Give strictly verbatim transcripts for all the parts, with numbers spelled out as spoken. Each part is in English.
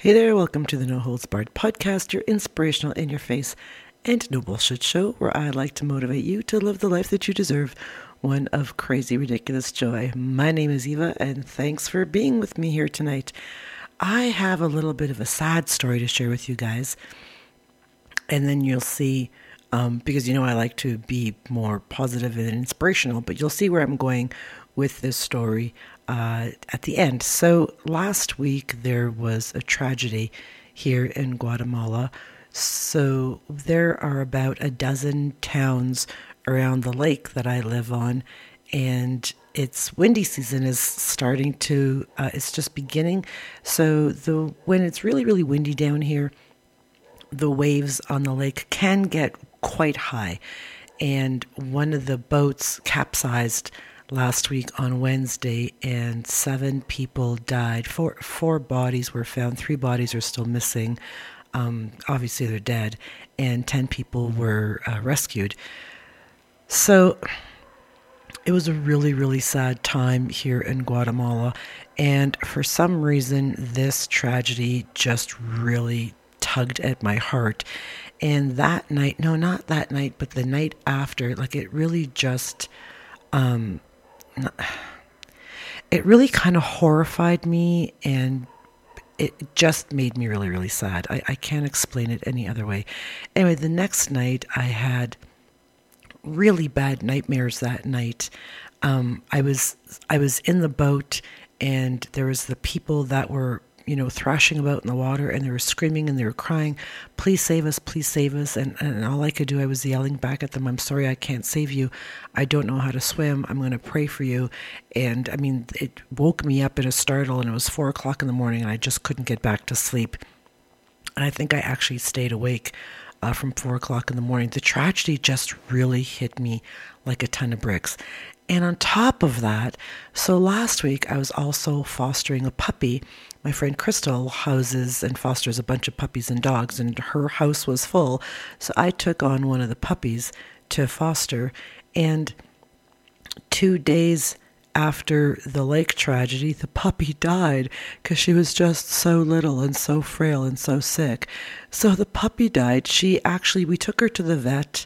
Hey there, welcome to the No Holds Barred podcast, your inspirational, in your face, and no bullshit show where I like to motivate you to live the life that you deserve, one of crazy, ridiculous joy. My name is Eva, and thanks for being with me here tonight. I have a little bit of a sad story to share with you guys, and then you'll see, um, because you know I like to be more positive and inspirational, but you'll see where I'm going with this story uh, at the end. So last week there was a tragedy here in Guatemala. So there are about a dozen towns around the lake that I live on, and it's windy season is starting to, uh, it's just beginning. So the when it's really, really windy down here, the waves on the lake can get quite high. And one of the boats capsized last week on Wednesday, and seven people died. Four four bodies were found. Three bodies are still missing. Um, obviously, they're dead, and ten people were uh, rescued. So it was a really, really sad time here in Guatemala, and for some reason, this tragedy just really tugged at my heart. And that night, no, not that night, but the night after, like it really just, um, it really kind of horrified me, and it just made me really, really sad. I, I can't explain it any other way. Anyway, the next night I had really bad nightmares that night. Um, I was I was in the boat, and there was the people that were, you know, thrashing about in the water, and they were screaming and they were crying, please save us, please save us. And, and all I could do, I was yelling back at them, I'm sorry, I can't save you. I don't know how to swim. I'm going to pray for you. And I mean, it woke me up in a startle, and it was four o'clock in the morning, and I just couldn't get back to sleep. And I think I actually stayed awake uh, from four o'clock in the morning. The tragedy just really hit me like a ton of bricks. And on top of that, so last week I was also fostering a puppy. My friend Crystal houses and fosters a bunch of puppies and dogs, and her house was full. So I took on one of the puppies to foster. And two days after the lake tragedy, the puppy died because she was just so little and so frail and so sick. So the puppy died. She actually, we took her to the vet,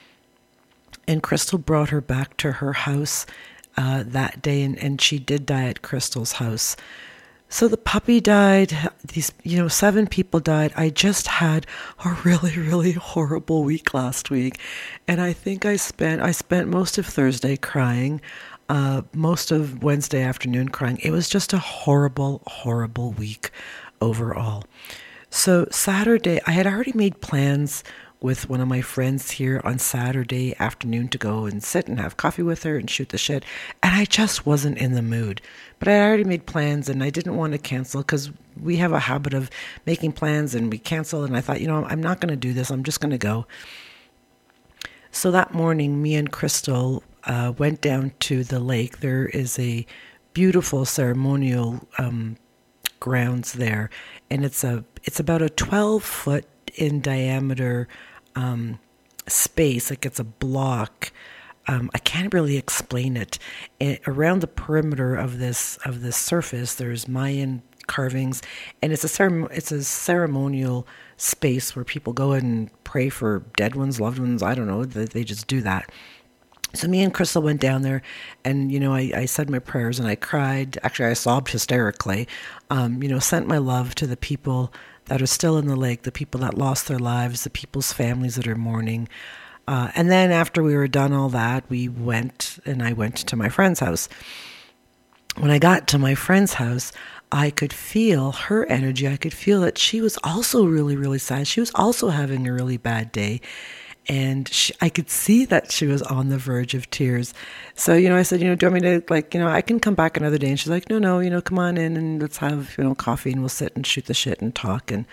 and Crystal brought her back to her house uh, that day, and, and she did die at Crystal's house. So the puppy died, these, you know, seven people died. I just had a really, really horrible week last week. And I think I spent, I spent most of Thursday crying, uh, most of Wednesday afternoon crying. It was just a horrible, horrible week overall. So Saturday, I had already made plans with one of my friends here on Saturday afternoon to go and sit and have coffee with her and shoot the shit. And I just wasn't in the mood. But I already made plans, and I didn't want to cancel because we have a habit of making plans and we cancel. And I thought, you know, I'm not going to do this. I'm just going to go. So that morning, me and Crystal uh, went down to the lake. There is a beautiful ceremonial um, grounds there. And it's a it's about a twelve foot in diameter um, space, like it's a block. Um, I can't really explain it. It. Around the perimeter of this of this surface, there's Mayan carvings, and it's a ceremon- it's a ceremonial space where people go and pray for dead ones, loved ones. I don't know. They, they just do that. So me and Crystal went down there, and, you know, I, I said my prayers, and I cried. Actually, I sobbed hysterically. Um, you know, sent my love to the people that are still in the lake, the people that lost their lives, the people's families that are mourning. Uh, and then after we were done all that, we went, and I went to my friend's house. When I got to my friend's house, I could feel her energy. I could feel that she was also really, really sad. She was also having a really bad day. And she, I could see that she was on the verge of tears. So, you know, I said, you know, do you want me to, like, you know, I can come back another day. And she's like, no, no, you know, come on in and let's have, you know, coffee, and we'll sit and shoot the shit and talk. And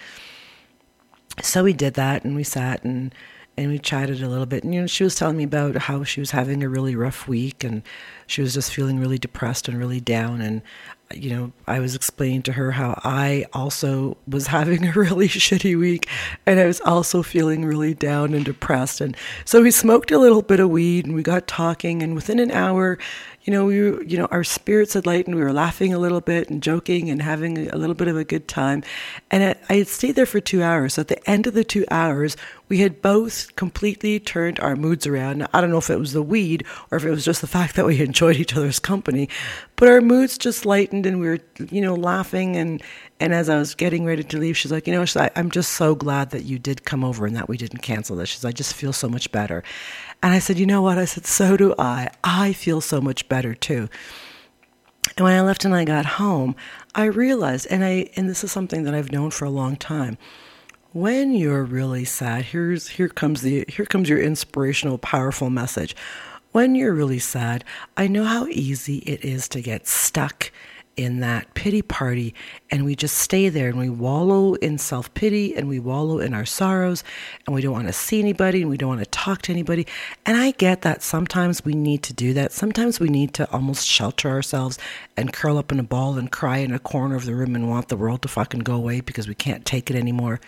so we did that, and we sat and, and we chatted a little bit. And, you know, she was telling me about how she was having a really rough week, and she was just feeling really depressed and really down. And you know, I was explaining to her how I also was having a really shitty week, and I was also feeling really down and depressed. And so we smoked a little bit of weed, and we got talking, and within an hour, you know, we were, you know, our spirits had lightened. We were laughing a little bit and joking and having a little bit of a good time. And I, I had stayed there for two hours. So at the end of the two hours, we had both completely turned our moods around. Now, I don't know if it was the weed or if it was just the fact that we enjoyed each other's company, but our moods just lightened, and we were, you know, laughing. And, and as I was getting ready to leave, she's like, you know, she's like, I'm just so glad that you did come over and that we didn't cancel this. She's like, I just feel so much better. And I said, you know what? I said, so do I. I feel so much better too. And when I left and I got home, I realized, and I, and this is something that I've known for a long time, when you're really sad, here's, here comes the, here comes your inspirational, powerful message. When you're really sad, I know how easy it is to get stuck in that pity party, and we just stay there and we wallow in self-pity and we wallow in our sorrows, and we don't want to see anybody and we don't want to talk to anybody. And I get that sometimes we need to do that. Sometimes we need to almost shelter ourselves and curl up in a ball and cry in a corner of the room and want the world to fucking go away because we can't take it anymore.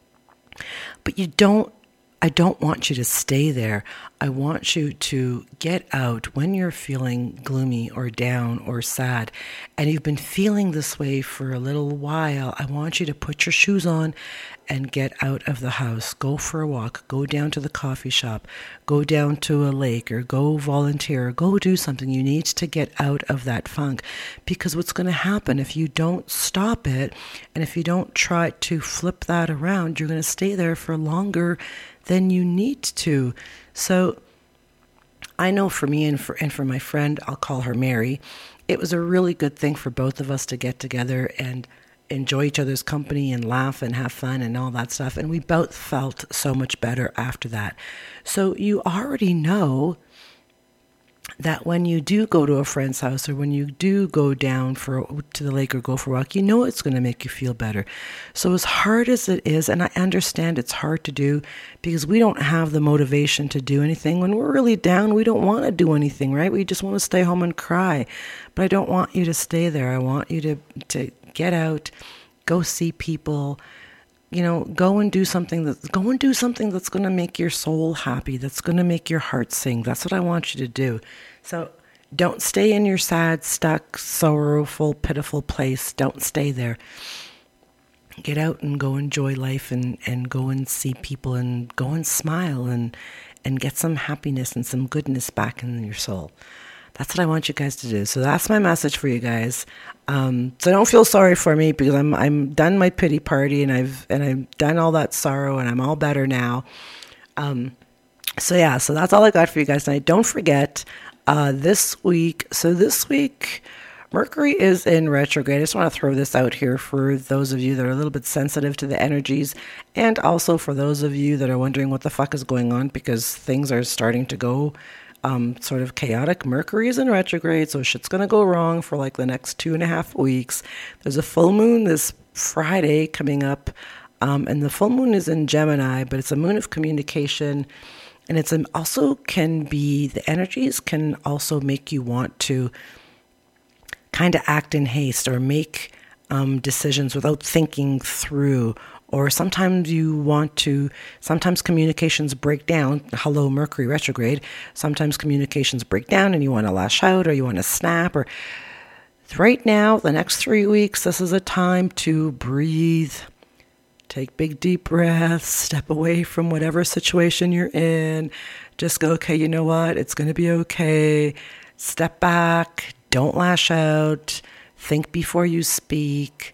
But you don't I don't want you to stay there. I want you to get out when you're feeling gloomy or down or sad, and you've been feeling this way for a little while. I want you to put your shoes on and get out of the house. Go for a walk. Go down to the coffee shop. Go down to a lake, or go volunteer, or go do something. You need to get out of that funk, because what's going to happen if you don't stop it, and if you don't try to flip that around, you're going to stay there for longer than you need to. So I know for me and for and for my friend, I'll call her Mary, it was a really good thing for both of us to get together and enjoy each other's company and laugh and have fun and all that stuff. And we both felt so much better after that. So you already know that when you do go to a friend's house, or when you do go down for to the lake or go for a walk, you know it's going to make you feel better. So as hard as it is, and I understand it's hard to do because we don't have the motivation to do anything. When we're really down, we don't want to do anything, right? We just want to stay home and cry. But I don't want you to stay there. I want you to, to get out, go see people, you know, go and do something that go and do something that's going to make your soul happy, that's going to make your heart sing. That's what I want you to do. So don't stay in your sad, stuck, sorrowful, pitiful place. Don't stay there. Get out and go enjoy life, and, and go and see people, and go and smile, and, and get some happiness and some goodness back in your soul. That's what I want you guys to do. So that's my message for you guys. Um, so don't feel sorry for me, because I'm I'm done my pity party, and I've and I've done all that sorrow, and I'm all better now. Um, so yeah, so that's all I got for you guys tonight. Don't forget uh, this week. So this week, Mercury is in retrograde. I just want to throw this out here for those of you that are a little bit sensitive to the energies, and also for those of you that are wondering what the fuck is going on, because things are starting to go Um, sort of chaotic. Mercury is in retrograde, so shit's going to go wrong for like the next two and a half weeks. There's a full moon this Friday coming up, um, and the full moon is in Gemini, but it's a moon of communication, and it's an, also can be, the energies can also make you want to kind of act in haste, or make um, decisions without thinking through. Or sometimes you want to, sometimes communications break down. Hello, Mercury retrograde. Sometimes communications break down and you want to lash out, or you want to snap. Or right now, the next three weeks, this is a time to breathe. Take big, deep breaths. Step away from whatever situation you're in. Just go, okay, you know what? It's going to be okay. Step back. Don't lash out. Think before you speak.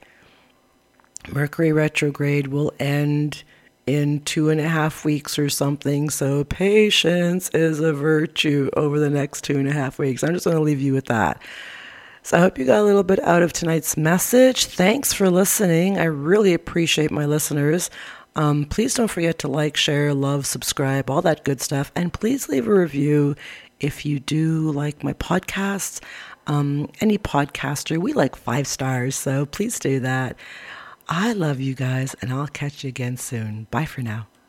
Mercury retrograde will end in two and a half weeks or something. So patience is a virtue over the next two and a half weeks. I'm just going to leave you with that. So I hope you got a little bit out of tonight's message. Thanks for listening. I really appreciate my listeners. Um, please don't forget to like, share, love, subscribe, all that good stuff. And please leave a review if you do like my podcasts. Um, any podcaster, we like five stars. So please do that. I love you guys, and I'll catch you again soon. Bye for now.